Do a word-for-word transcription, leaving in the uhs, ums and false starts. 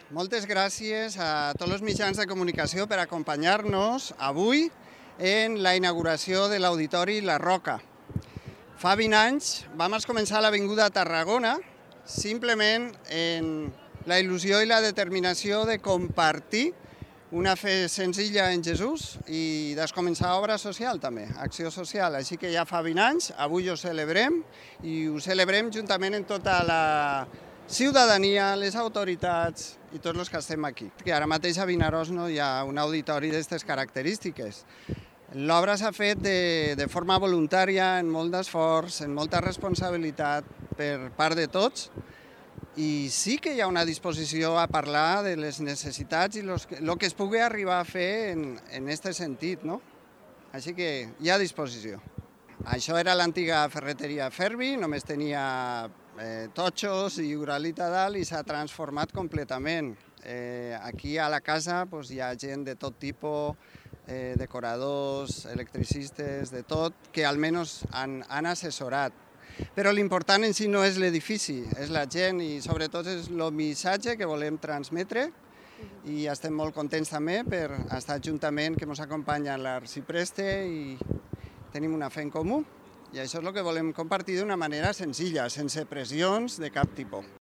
Moltes gràcies a tots els mitjans de comunicació per acompanyar-nos avui en la inauguració de l'Auditori La Roca. Fa vint anys vam començar l'Avinguda Tarragona simplement en la il·lusió i la determinació de compartir una fe senzilla en Jesús i de començar obra social també, acció social. Així que ja fa vint anys, avui ho celebrem i ho celebrem juntament amb tota la ciutadania, les autoritats i tots els que estem aquí. Que ara mateix a Vinaròs no hi ha un auditori d'aquestes característiques. L'obra s'ha fet de, de forma voluntària, amb molt d'esforç, amb molta responsabilitat per part de tots, i sí que hi ha una disposició a parlar de les necessitats i el que es pugui arribar a fer en aquest sentit, no? Així que hi ha disposició. Això era l'antiga ferreteria Fervi, només tenia eh, totxos i uralita a dalt i s'ha transformat completament. Eh, aquí a la casa pues, hi ha gent de tot tipus, eh, decoradors, electricistes, de tot, que almenys han, han assessorat. Però l'important en si no és l'edifici, és la gent i sobretot és el missatge que volem transmetre i estem molt contents també per estar juntament, que ens acompanya l'Arcipreste i tenim una fe en comú i això és el que volem compartir d'una manera senzilla, sense pressions de cap tipus.